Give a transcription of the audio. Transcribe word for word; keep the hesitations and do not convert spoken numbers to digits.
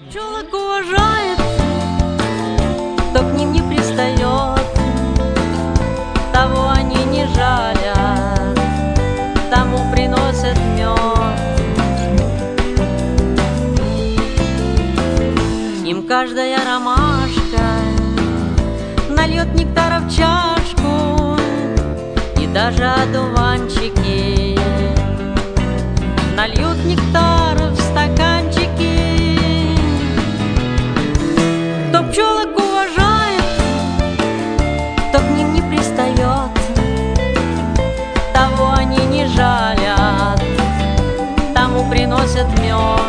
Пчелок уважает, кто к ним не пристает, того они не жалят, тому приносят мед. Им каждая ромашка нальет нектара в чашку, и даже одуванчики нальют нектар в стаканчики. Кто пчелок уважает, кто к ним не пристает, того они не жалят, тому приносят мед.